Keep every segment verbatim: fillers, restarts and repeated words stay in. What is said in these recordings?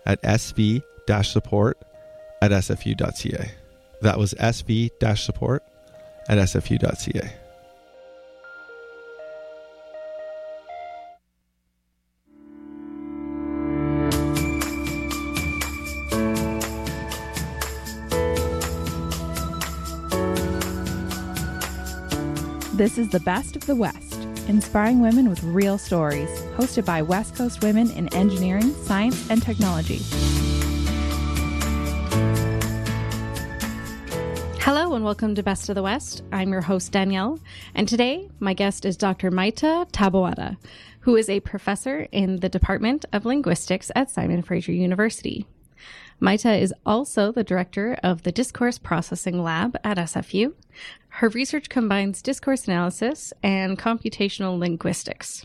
at sv-support at sfu.ca. That was sv-support at sfu.ca. This is the Best of the West, inspiring women with real stories, hosted by West Coast women in engineering, science, and technology. Hello and welcome to Best of the West. I'm your host, Danielle, and today my guest is Doctor Maita Taboada, who is a professor in the Department of Linguistics at Simon Fraser University. Maita is also the director of the Discourse Processing Lab at S F U. Her research combines discourse analysis and computational linguistics.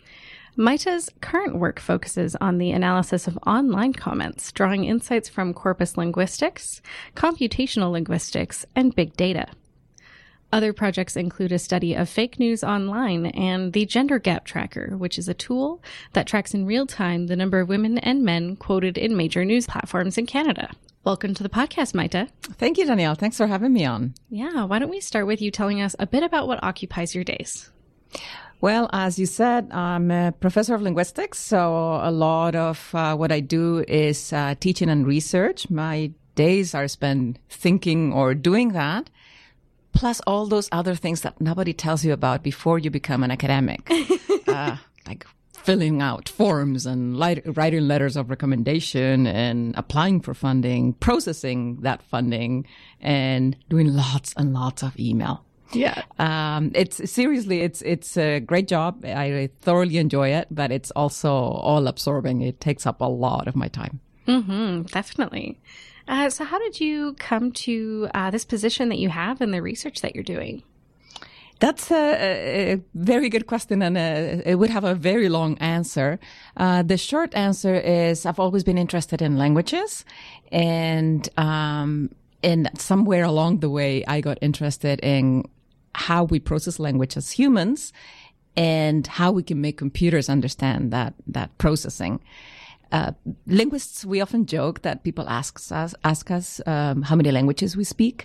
Maita's current work focuses on the analysis of online comments, drawing insights from corpus linguistics, computational linguistics, and big data. Other projects include a study of fake news online and the Gender Gap Tracker, which is a tool that tracks in real time the number of women and men quoted in major news platforms in Canada. Welcome to the podcast, Maita. Thank you, Danielle. Thanks for having me on. Yeah, why don't we start with you telling us a bit about what occupies your days? Well, as you said, I'm a professor of linguistics, so a lot of uh, what I do is uh, teaching and research. My days are spent thinking or doing that, plus all those other things that nobody tells you about before you become an academic, uh, like filling out forms and light, writing letters of recommendation and applying for funding, processing that funding, and doing lots and lots of email. Yeah. Um, it's seriously, it's, it's a great job. I thoroughly enjoy it, but it's also all absorbing. It takes up a lot of my time. Mm-hmm, definitely. Uh, so how did you come to uh, this position that you have and the research that you're doing? That's a, a very good question, and a, it would have a very long answer. Uh, the short answer is I've always been interested in languages, and um, and somewhere along the way, I got interested in how we process language as humans and how we can make computers understand that that processing. Uh, linguists, we often joke that people ask us ask us um, how many languages we speak.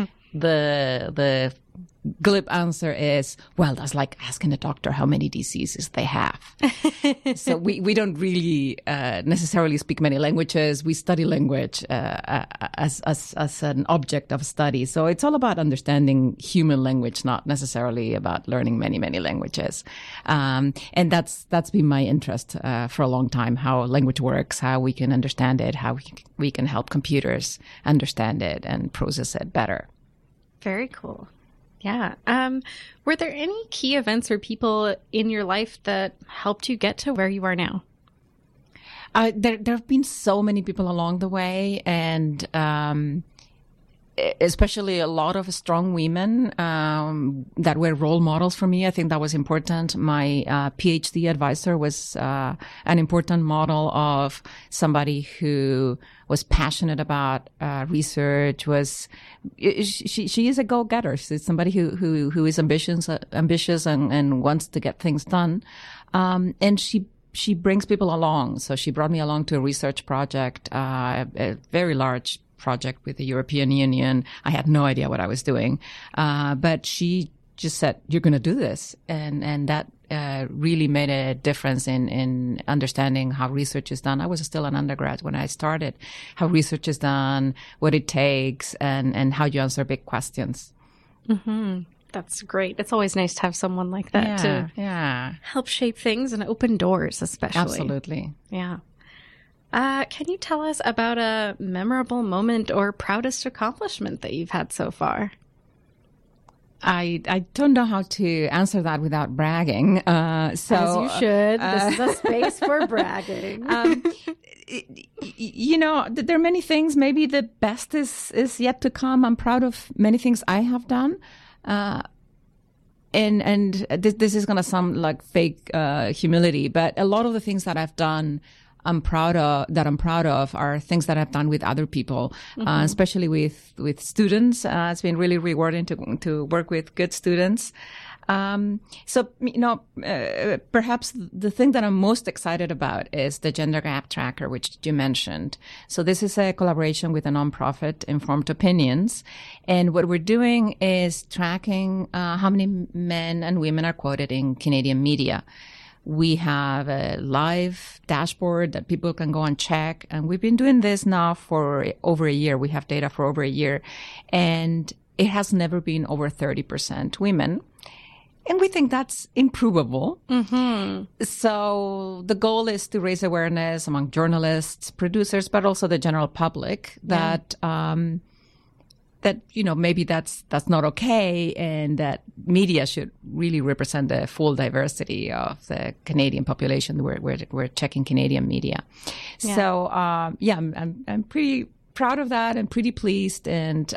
the the glib answer is, well, that's like asking a doctor how many diseases they have. So we, we don't really uh, necessarily speak many languages. We study language uh, as, as as an object of study. So it's all about understanding human language, not necessarily about learning many, many languages. Um, and that's that's been my interest uh, for a long time, how language works, how we can understand it, how we can, we can help computers understand it and process it better. Very cool. Yeah. Um, were there any key events or people in your life that helped you get to where you are now? Uh, there, there have been so many people along the way, and um, especially a lot of strong women um, that were role models for me. I think that was important. My uh, PhD advisor was uh, an important model of somebody who was passionate about uh, research. Was she? She is a go-getter. She's somebody who who who is ambitious, uh, ambitious, and, and wants to get things done. Um, and she. She brings people along. So she brought me along to a research project, uh, a very large project with the European Union. I had no idea what I was doing. Uh, but she just said, you're going to do this. And, and that, uh, really made a difference in, in understanding how research is done. I was still an undergrad when I started, how research is done, what it takes, and, and how you answer big questions. Mm-hmm. That's great. It's always nice to have someone like that yeah, to yeah. help shape things and open doors, especially. Absolutely. Yeah. Uh, can you tell us about a memorable moment or proudest accomplishment that you've had so far? I I don't know how to answer that without bragging. Uh, so As you should. Uh, this is a space for bragging. Um, you know, there are many things. Maybe the best is is yet to come. I'm proud of many things I have done. Uh, and, and this, this is going to sound like fake, uh, humility, but a lot of the things that I've done, I'm proud of, that I'm proud of are things that I've done with other people, mm-hmm. uh, especially with, with students. Uh, it's been really rewarding to, to work with good students. Um, so, you know, uh, perhaps the thing that I'm most excited about is the Gender Gap Tracker, which you mentioned. So this is a collaboration with a nonprofit, Informed Opinions. And what we're doing is tracking uh, how many men and women are quoted in Canadian media. We have a live dashboard that people can go and check. And we've been doing this now for over a year. We have data for over a year. And it has never been over thirty percent women. And we think that's improvable. Mm-hmm. So the goal is to raise awareness among journalists, producers, but also the general public that, yeah. um, that, you know, maybe that's, that's not okay, and that media should really represent the full diversity of the Canadian population. We're, we're, we're checking Canadian media. Yeah. So, um, yeah, I'm, I'm, I'm pretty proud of that and pretty pleased, and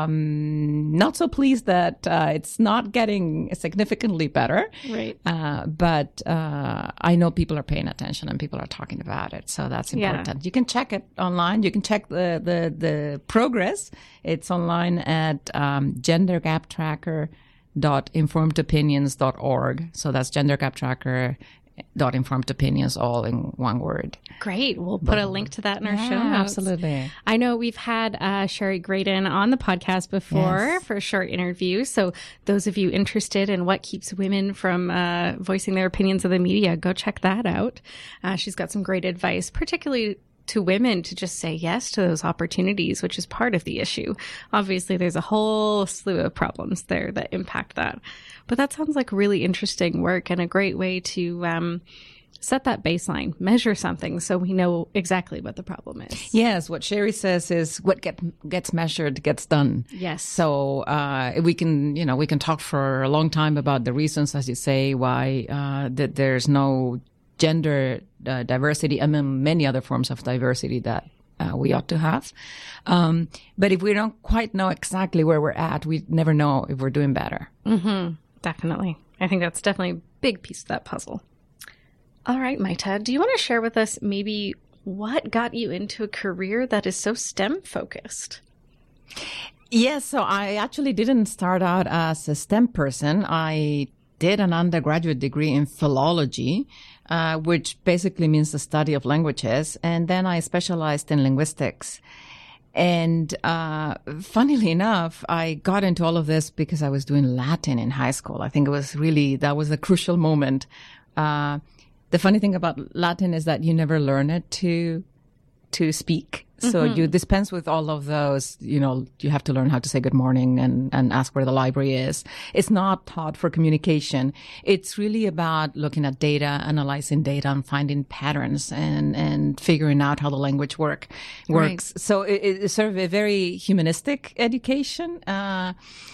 um, not so pleased that uh, it's not getting significantly better. Right. Uh, but uh, I know people are paying attention and people are talking about it, so that's important. Yeah. You can check it online. You can check the the, the progress. It's online at um, gender gap tracker dot informed opinions dot org. So that's Gender Gap Tracker dot informed opinions, all in one word. Great. We'll put a link to that in our yeah, show notes. Absolutely. I know we've had uh, Sherry Graydon on the podcast before yes. for a short interview. So those of you interested in what keeps women from uh, voicing their opinions of the media, go check that out. Uh, she's got some great advice, particularly to women, to just say yes to those opportunities, which is part of the issue. Obviously, there's a whole slew of problems there that impact that. But that sounds like really interesting work and a great way to um, set that baseline, measure something so we know exactly what the problem is. Yes, what Sherry says is what get, gets measured gets done. Yes. So uh, we can, you know, we can talk for a long time about the reasons, as you say, why uh, that there's no gender uh, diversity among many other forms of diversity that uh, we ought to have. Um, but if we don't quite know exactly where we're at, we never know if we're doing better. Mm-hmm. Definitely. I think that's definitely a big piece of that puzzle. All right, Maita, do you want to share with us maybe what got you into a career that is so STEM focused? Yes, so I actually didn't start out as a STEM person. I did an undergraduate degree in philology, uh, which basically means the study of languages. And then I specialized in linguistics. And uh, funnily enough, I got into all of this because I was doing Latin in high school. I think it was really, that was a crucial moment. Uh, the funny thing about Latin is that you never learn it to to speak. So mm-hmm. you dispense with all of those, you know, you have to learn how to say good morning and, and ask where the library is. It's not taught for communication. It's really about looking at data, analyzing data, and finding patterns and, and figuring out how the language work works. Right. So it, it's sort of a very humanistic education. Uh,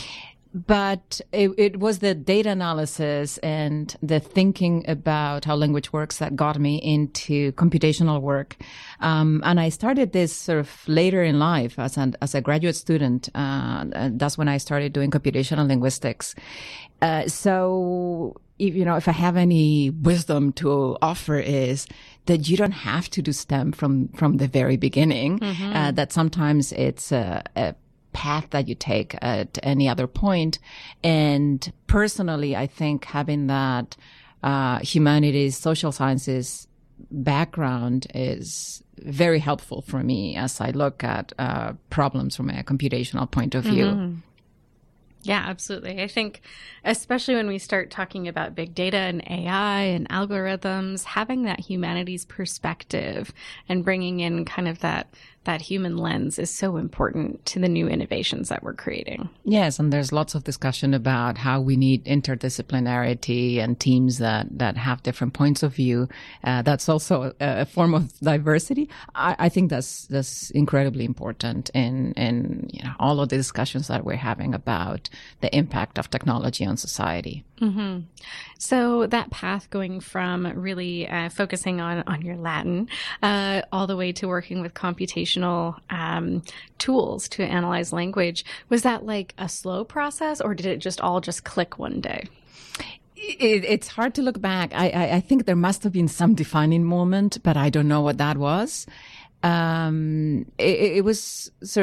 But it, it was the data analysis and the thinking about how language works that got me into computational work. Um, and I started this sort of later in life as an, as a graduate student. Uh, and that's when I started doing computational linguistics. Uh, so, if, you know, if I have any wisdom to offer is that you don't have to do STEM from, from the very beginning. Mm-hmm. Uh, that sometimes it's a, a path that you take at any other point. And personally, I think having that uh, humanities, social sciences background is very helpful for me as I look at uh, problems from a computational point of view. Mm-hmm. Yeah, absolutely. I think especially when we start talking about big data and A I and algorithms, having that humanities perspective and bringing in kind of that that human lens is so important to the new innovations that we're creating. Yes, and there's lots of discussion about how we need interdisciplinarity and teams that, that have different points of view. Uh, that's also a, a form of diversity. I, I think that's that's incredibly important in in you know all of the discussions that we're having about the impact of technology on society. Mm-hmm. So that path going from really uh, focusing on, on your Latin uh, all the way to working with computational um, tools to analyze language, was that like a slow process, or did it just all just click one day? It, it's hard to look back. I, I, I think there must have been some defining moment, but I don't know what that was. Um, it, it was sort of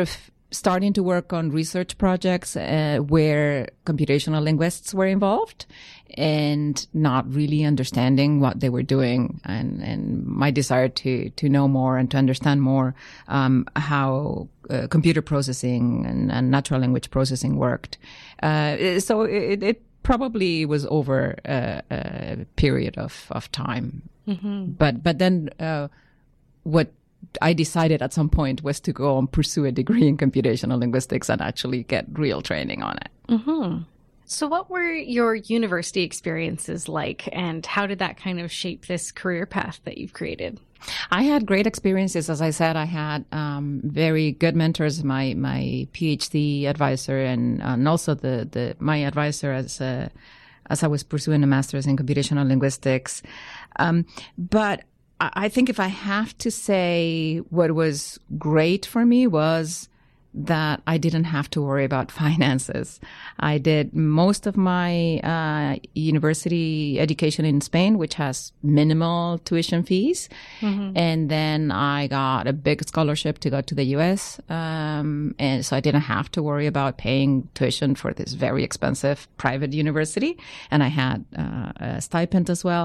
starting to work on research projects uh, where computational linguists were involved and not really understanding what they were doing, and, and my desire to, to know more and to understand more um, how uh, computer processing and, and natural language processing worked. Uh, so it, it probably was over a, a period of, of time. Mm-hmm. But, but then uh, what I decided at some point was to go and pursue a degree in computational linguistics and actually get real training on it. Mm-hmm. So what were your university experiences like, and how did that kind of shape this career path that you've created? I had great experiences. As I said, I had um, very good mentors, my my PhD advisor and, and also the, the my advisor as a, as I was pursuing a master's in computational linguistics. Um, but I think if I have to say what was great for me was that I didn't have to worry about finances. I did most of my uh, university education in Spain, which has minimal tuition fees. Mm-hmm. And then I got a big scholarship to go to the U S. Um, and so I didn't have to worry about paying tuition for this very expensive private university. And I had uh, a stipend as well.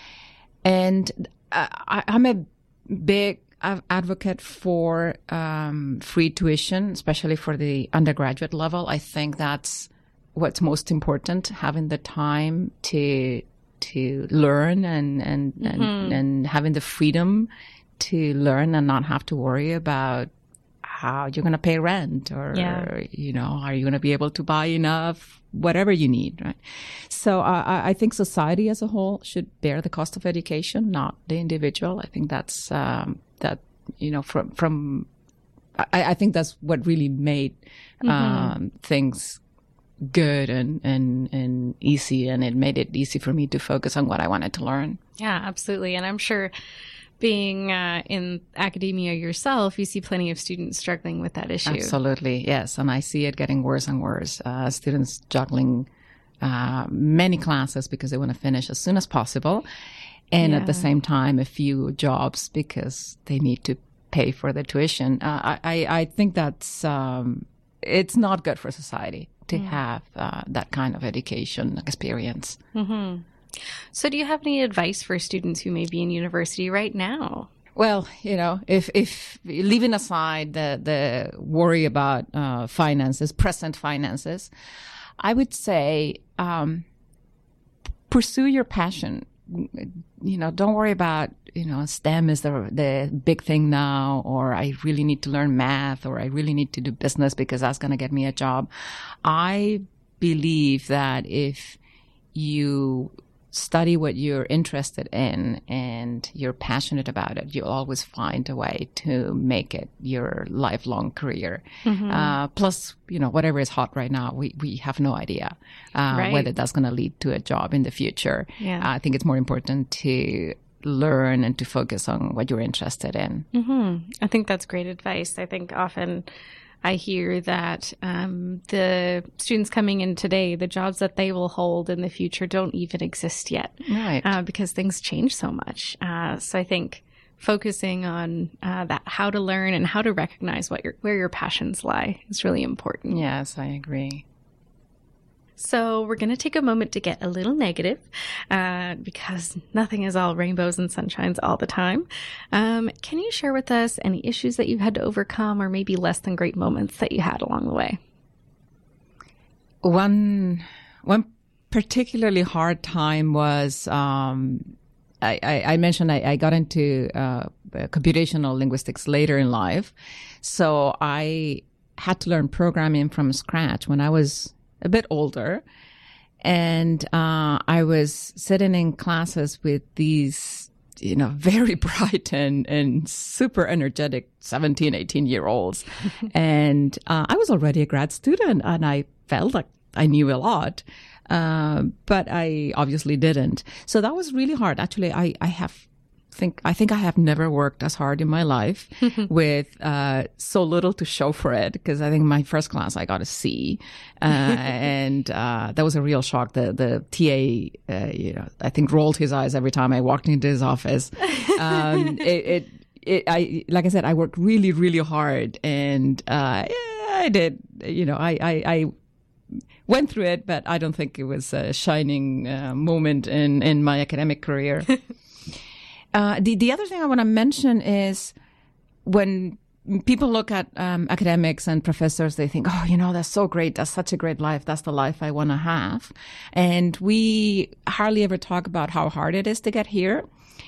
And I, I'm a big advocate for um, free tuition, especially for the undergraduate level. I think that's what's most important, having the time to to learn and and, mm-hmm. and and having the freedom to learn and not have to worry about how you're going to pay rent or, yeah. you know, are you going to be able to buy enough, whatever you need, right? So uh, I think society as a whole should bear the cost of education, not the individual. I think that's, um, that, you know, from, from, I, I think that's what really made, um, mm-hmm. things good and, and, and easy. And it made it easy for me to focus on what I wanted to learn. Yeah, absolutely. And I'm sure being uh, in academia yourself, you see plenty of students struggling with that issue. Absolutely, yes. And I see it getting worse and worse. Uh, students juggling uh, many classes because they want to finish as soon as possible. And yeah. at the same time, a few jobs because they need to pay for the tuition. Uh, I, I think that's, um, it's not good for society to mm. have uh, that kind of education experience. Mm-hmm. So do you have any advice for students who may be in university right now? Well, you know, if, if leaving aside the, the worry about uh, finances, present finances, I would say um, pursue your passion. You know, don't worry about, you know, STEM is the the big thing now, or I really need to learn math, or I really need to do business because that's going to get me a job. I believe that if you study what you're interested in and you're passionate about it, you'll always find a way to make it your lifelong career. Mm-hmm. Uh, plus, you know, whatever is hot right now, we, we have no idea uh, right. whether that's going to lead to a job in the future. Yeah. Uh, I think it's more important to learn and to focus on what you're interested in. Mm-hmm. I think that's great advice. I think often I hear that um, the students coming in today, the jobs that they will hold in the future don't even exist yet, right? Uh, because things change so much. Uh, so I think focusing on uh, that, how to learn and how to recognize what your where your passions lie is really important. Yes, I agree. So we're going to take a moment to get a little negative uh, because nothing is all rainbows and sunshines all the time. Um, can you share with us any issues that you've had to overcome or maybe less than great moments that you had along the way? One, one particularly hard time was, um, I, I, I mentioned I, I got into uh, computational linguistics later in life. So I had to learn programming from scratch when I was a bit older, and uh, I was sitting in classes with these, you know, very bright and, and super energetic seventeen, eighteen year olds. And uh, I was already a grad student and I felt like I knew a lot, uh, but I obviously didn't. So that was really hard. Actually, I, I have think I think I have never worked as hard in my life with uh, so little to show for it, because I think my first class I got a C, uh, and uh, that was a real shock. The the T A, uh, you know, I think rolled his eyes every time I walked into his office. Um, it, it it I like I said, I worked really really hard, and uh, yeah, I did. You know, I, I, I went through it, but I don't think it was a shining uh, moment in, in my academic career. uh, the, the other thing I want to mention is when people look at um, academics and professors, they think, oh, you know, that's so great. That's such a great life. That's the life I want to have. And we hardly ever talk about how hard it is to get here.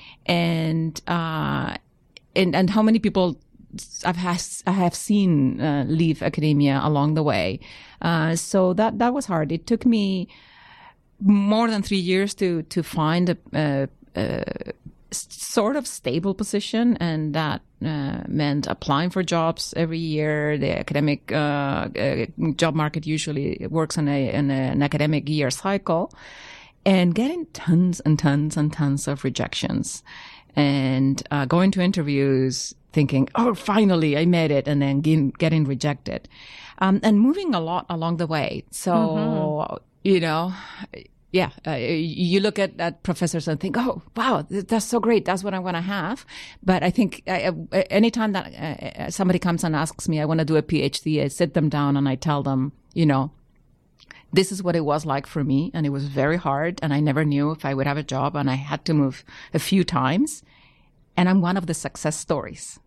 And, uh, and, and how many people I've has, I have seen uh, leave academia along the way. Uh, so that, that was hard. It took me more than three years to, to find a, a, a sort of stable position, and that uh, meant applying for jobs every year. The academic uh, uh, job market usually works on a, in a, an academic year cycle, and getting tons and tons and tons of rejections, and uh, going to interviews thinking, oh, finally I made it, and then getting, getting rejected, um, and moving a lot along the way. So, mm-hmm. you know, yeah, uh, you look at, at professors and think, oh, wow, that's so great. That's what I want to have. But I think I, I, anytime that uh, somebody comes and asks me, I want to do a PhD, I sit them down and I tell them, you know, this is what it was like for me. And it was very hard. And I never knew if I would have a job. And I had to move a few times. And I'm one of the success stories.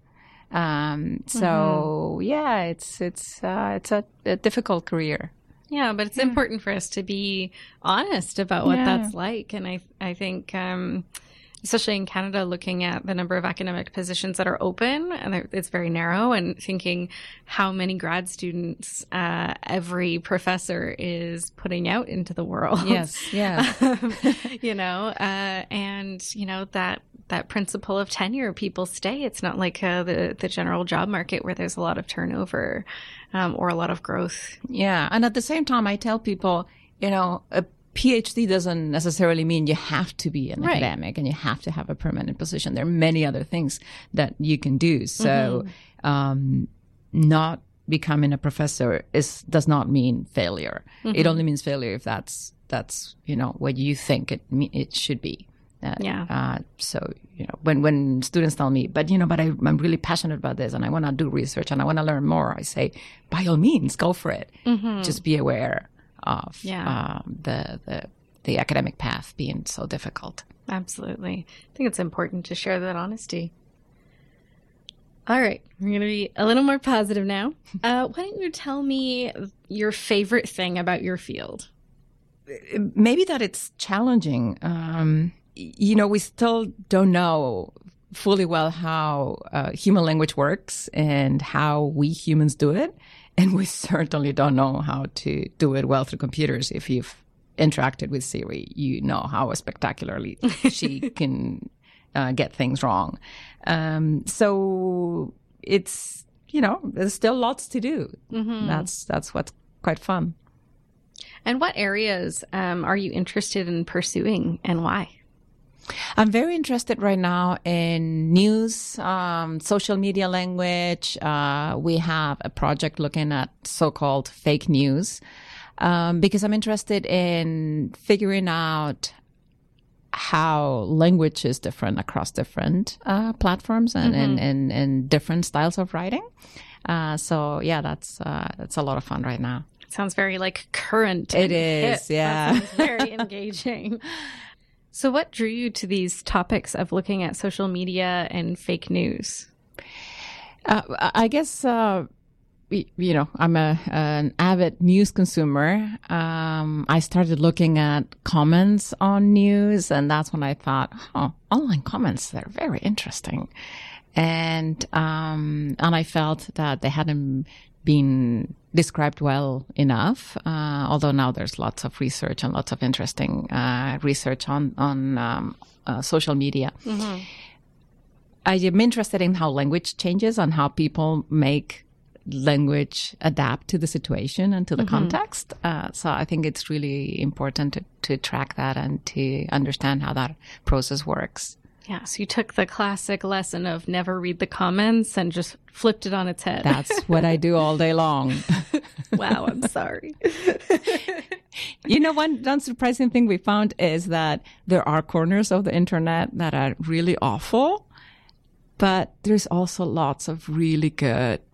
Um, so, mm-hmm. yeah, it's it's uh, it's a, a difficult career. Yeah, but it's yeah. important for us to be honest about what yeah. that's like. And I I think, um, especially in Canada, looking at the number of academic positions that are open, and it's very narrow, and thinking how many grad students uh, every professor is putting out into the world. Yes, yeah. um, you know, uh, and, you know, that that principle of tenure, people stay. It's not like uh, the, the general job market where there's a lot of turnover um, or a lot of growth. Yeah. And at the same time, I tell people, you know, a PhD doesn't necessarily mean you have to be an right. academic and you have to have a permanent position. There are many other things that you can do. So mm-hmm. um, not becoming a professor is does not mean failure. Mm-hmm. It only means failure if that's, that's you know, what you think it it should be. Uh, yeah. Uh, so, you know, when, when students tell me, but, you know, but I, I'm really passionate about this and I want to do research and I want to learn more, I say, by all means, go for it. Mm-hmm. Just be aware of yeah. um, the, the, the academic path being so difficult. Absolutely. I think it's important to share that honesty. All right. We're going to be a little more positive now. Uh, why don't you tell me your favorite thing about your field? Maybe that it's challenging. Um, you know, we still don't know fully well how uh, human language works and how we humans do it. And we certainly don't know how to do it well through computers. If you've interacted with Siri, you know how spectacularly she can uh, get things wrong. Um, so it's, you know, there's still lots to do. Mm-hmm. That's, that's what's quite fun. And what areas um, are you interested in pursuing and why? I'm very interested right now in news, um, social media language. Uh, we have a project looking at so-called fake news um, because I'm interested in figuring out how language is different across different uh, platforms and, mm-hmm. and, and, and different styles of writing. Uh, so, yeah, that's uh, that's a lot of fun right now. Sounds very like current. It is, hip. yeah. That sounds very engaging. So what drew you to these topics of looking at social media and fake news? Uh, I guess, uh, you know, I'm a, an avid news consumer. Um, I started looking at comments on news, and that's when I thought, oh, online comments, they're very interesting. And, um, and I felt that they hadn't been described well enough, uh, although now there's lots of research and lots of interesting uh, research on, on um, uh, social media. Mm-hmm. I am interested in how language changes and how people make language adapt to the situation and to the mm-hmm. context. Uh, so I think it's really important to, to track that and to understand how that process works. Yeah, so you took the classic lesson of never read the comments and just flipped it on its head. That's what I do all day long. Wow, I'm sorry. You know, one unsurprising thing we found is that there are corners of the internet that are really awful, but there's also lots of really good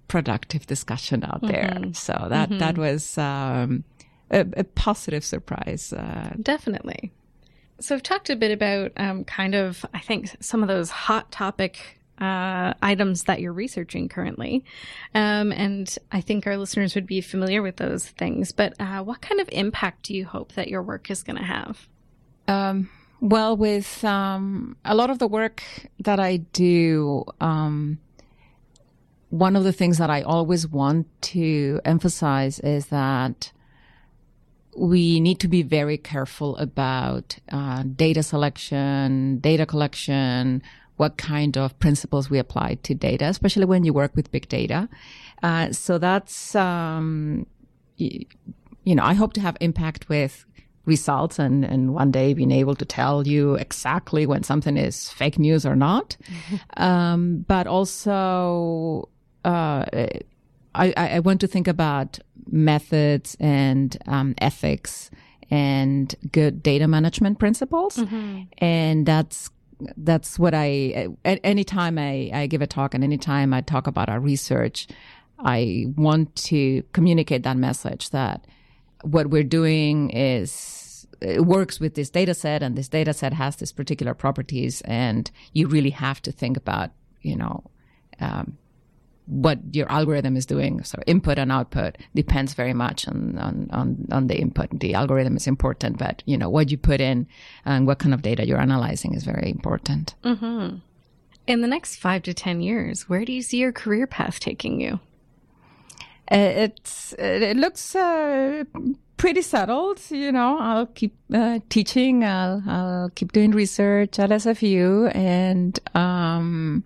productive discussion out Mm-hmm. there. So that, mm-hmm. that was um, a, a positive surprise. Uh, Definitely. So I've talked a bit about um, kind of, I think, some of those hot topic uh, items that you're researching currently. Um, and I think our listeners would be familiar with those things. But uh, what kind of impact do you hope that your work is going to have? Um, well, with um, a lot of the work that I do, um, one of the things that I always want to emphasize is that we need to be very careful about uh, data selection, data collection, what kind of principles we apply to data, especially when you work with big data. Uh, so that's, um, you, you know, I hope to have impact with results and, and one day being able to tell you exactly when something is fake news or not. Mm-hmm. Um, but also, uh, I, I want to think about methods and um, ethics and good data management principles. Mm-hmm. And that's that's what I, anytime I, I give a talk and anytime I talk about our research, I want to communicate that message that what we're doing is, it works with this data set and this data set has these particular properties and you really have to think about, you know, um, what your algorithm is doing. So input and output depends very much on, on, on, on the input. The algorithm is important, but, you know, what you put in and what kind of data you're analyzing is very important. Mm-hmm. In the next five to ten years, where do you see your career path taking you? Uh, it's, it looks uh, pretty settled. You know, I'll keep uh, teaching. I'll, I'll keep doing research at S F U and, um,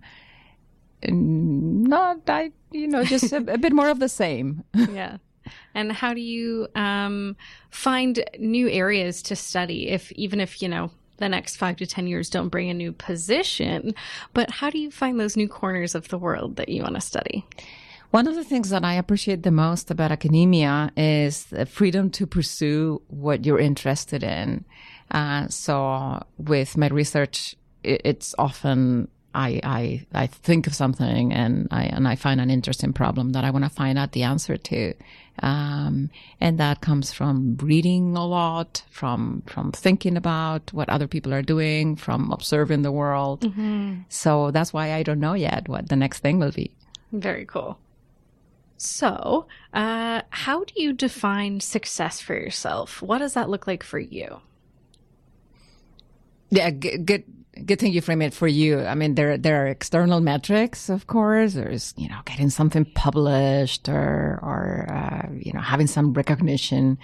not, I, you know, just a, a bit more of the same. Yeah. And how do you um, find new areas to study if, even if, you know, the next five to ten years don't bring a new position, but how do you find those new corners of the world that you want to study? One of the things that I appreciate the most about academia is the freedom to pursue what you're interested in. Uh, so with my research, it, it's often I, I, I think of something and I, and I find an interesting problem that I want to find out the answer to. Um, and that comes from reading a lot, from, from thinking about what other people are doing, from observing the world. Mm-hmm. So that's why I don't know yet what the next thing will be. Very cool. So, uh, how do you define success for yourself? What does that look like for you? Yeah, good, good, good thing you frame it for you. I mean, there, there are external metrics, of course. There's, you know, getting something published or, or, uh, you know, having some recognition.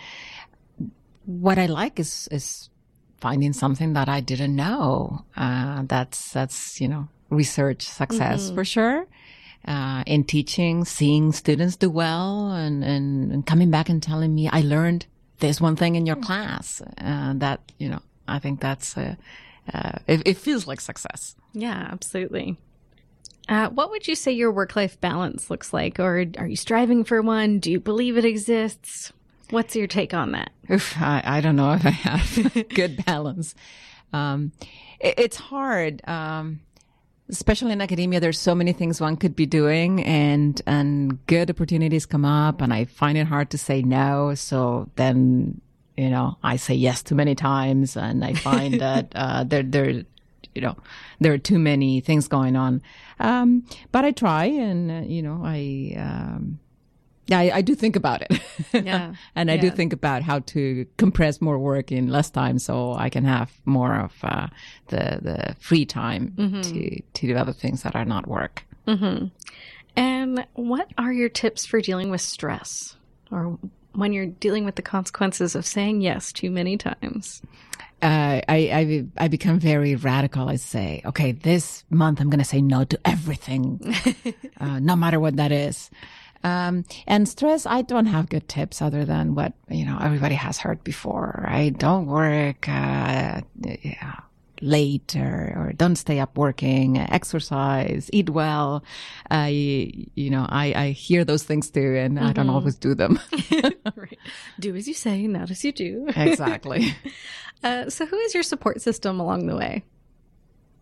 What I like is, is finding something that I didn't know. Uh, that's, that's, you know, research success mm-hmm. for sure. Uh, in teaching, seeing students do well and, and, and coming back and telling me, I learned this one thing in your class. Uh, that, you know, I think that's, uh, uh, it, it feels like success. Yeah, absolutely. Uh, what would you say your work-life balance looks like? Or are you striving for one? Do you believe it exists? What's your take on that? Oof, I, I don't know if I have good balance. Um, it, it's hard. Um, Especially in academia, there's so many things one could be doing and, and good opportunities come up and I find it hard to say no. So then, you know, I say yes too many times and I find that, uh, there, there, you know, there are too many things going on. Um, but I try and, uh, you know, I, um, yeah, I, I do think about it. Yeah. And I yeah. do think about how to compress more work in less time so I can have more of uh, the the free time mm-hmm. to, to do other things that are not work. Mm-hmm. And what are your tips for dealing with stress or when you're dealing with the consequences of saying yes too many times? Uh, I, I, I become very radical. I say, okay, this month I'm going to say no to everything, uh, no matter what that is. Um, and stress, I don't have good tips other than what, you know, everybody has heard before, right? Don't work, uh, yeah, late or, or don't stay up working, exercise, eat well. I, you know, I, I hear those things too, and mm-hmm. I don't always do them. Right. Do as you say, not as you do. Exactly. uh, so who is your support system along the way?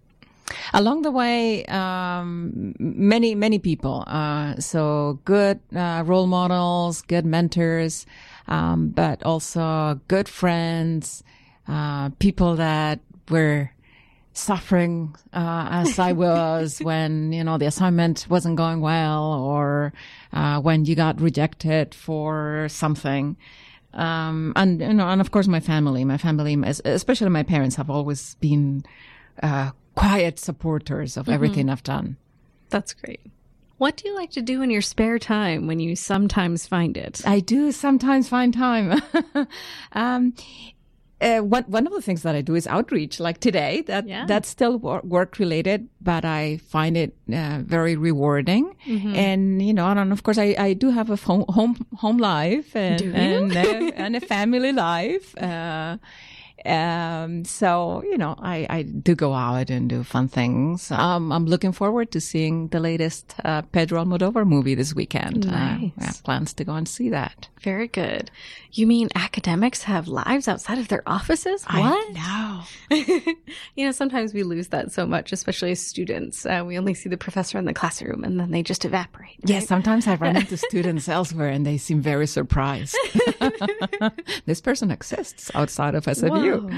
Along the way, um, many, many people. Uh, so good uh, role models, good mentors, um, but also good friends, uh, people that were suffering uh, as I was when, you know, the assignment wasn't going well, or uh, when you got rejected for something. Um, and, you know, and of course my family, my family, especially my parents, have always been uh, quiet supporters of mm-hmm. everything I've done. That's great. What do you like to do in your spare time when you sometimes find it? I do sometimes find time. um, Uh, one one of the things that I do is outreach. Like today, that yeah. that's still wor- work related, but I find it uh, very rewarding. Mm-hmm. And you know, and of course, I, I do have a home home, home life and and, uh, and a family life. Uh, um, so you know, I, I do go out and do fun things. Um, I'm looking forward to seeing the latest uh, Pedro Almodovar movie this weekend. Nice. Uh, I have plans to go and see that. Very good. You mean academics have lives outside of their offices? What? I know. You know, sometimes we lose that so much, especially as students. Uh, we only see the professor in the classroom and then they just evaporate. Right? Yes, yeah, sometimes I run into students elsewhere and they seem very surprised. This person exists outside of S F U.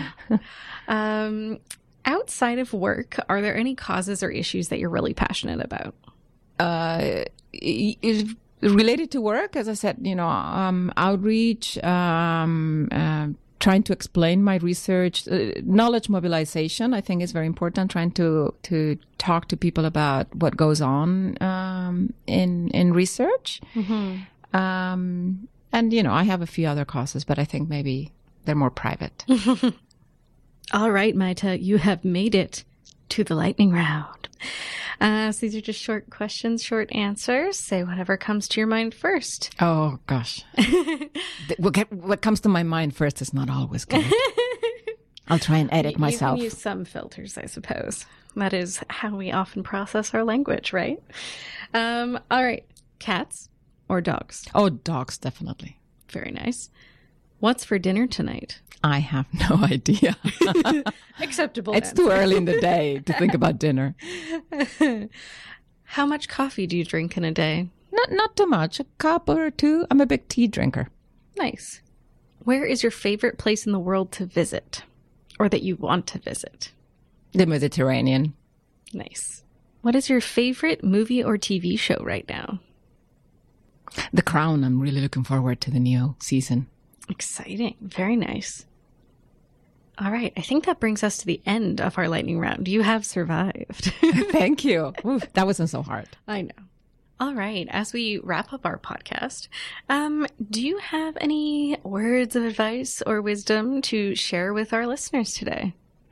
um, outside of work, are there any causes or issues that you're really passionate about? Uh, it, Related to work, as I said, you know, um, outreach, um, uh, trying to explain my research, uh, knowledge mobilization, I think is very important. Trying to to talk to people about what goes on um, in in research, mm-hmm. um, and you know, I have a few other causes, but I think maybe they're more private. All right, Maita, you have made it to the lightning round. Uh, so these are just short questions, short answers. Say whatever comes to your mind first. Oh, gosh. what, get, what comes to my mind first is not always good. I'll try and edit you, myself. You can use some filters, I suppose. That is how we often process our language, right? Um, all right. Cats or dogs? Oh, dogs, definitely. Very nice. What's for dinner tonight? I have no idea. Acceptable. It's answer. Too early in the day to think about dinner. How much coffee do you drink in a day? Not not too much. A cup or two. I'm a big tea drinker. Nice. Where is your favorite place in the world to visit, or that you want to visit? The Mediterranean. Nice. What is your favorite movie or T V show right now? The Crown. I'm really looking forward to the new season. Exciting. Very nice. All right. I think that brings us to the end of our lightning round. You have survived. Thank you. Oof, that wasn't so hard. I know. All right. As we wrap up our podcast, um, do you have any words of advice or wisdom to share with our listeners today?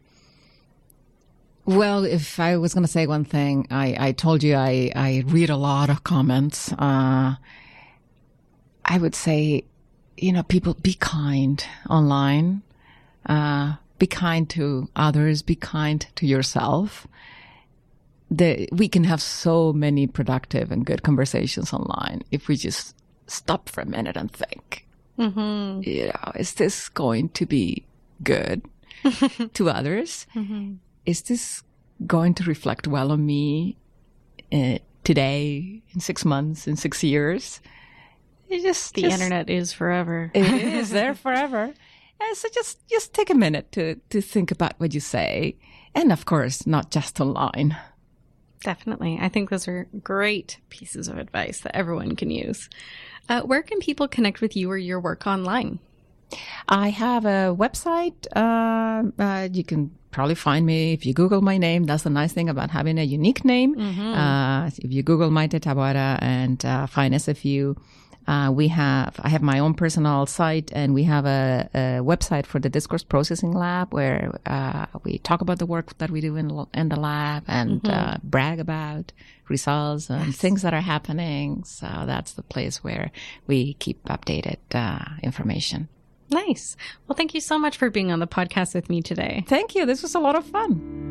Well, if I was going to say one thing, I, I told you I, I read a lot of comments. Uh, I would say, you know, people, be kind online. Uh, be kind to others. Be kind to yourself. The, we can have so many productive and good conversations online if we just stop for a minute and think, mm-hmm. you know, is this going to be good to others? Mm-hmm. Is this going to reflect well on me uh, today, in six months, in six years? It just the just, internet is forever. It is there forever. And so just just take a minute to to think about what you say, and of course, not just online. Definitely, I think those are great pieces of advice that everyone can use. Uh, where can people connect with you or your work online? I have a website. Uh, uh, you can probably find me if you Google my name. That's the nice thing about having a unique name. Mm-hmm. Uh, if you Google Maita Taboada and uh, find S F U. Uh, we have, I have my own personal site, and we have a, a website for the Discourse Processing Lab where uh, we talk about the work that we do in, in the lab and mm-hmm. uh, brag about results and yes. things that are happening. So that's the place where we keep updated uh, information. Nice. Well, thank you so much for being on the podcast with me today. Thank you. This was a lot of fun.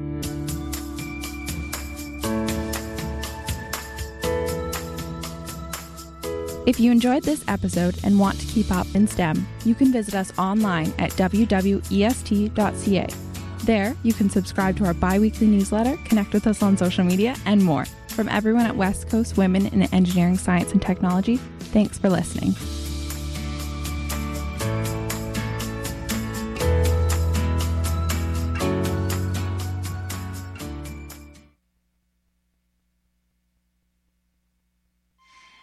If you enjoyed this episode and want to keep up in STEM, you can visit us online at w w w dot e s t dot c a. There, you can subscribe to our bi-weekly newsletter, connect with us on social media, and more. From everyone at West Coast Women in Engineering, Science, and Technology, thanks for listening.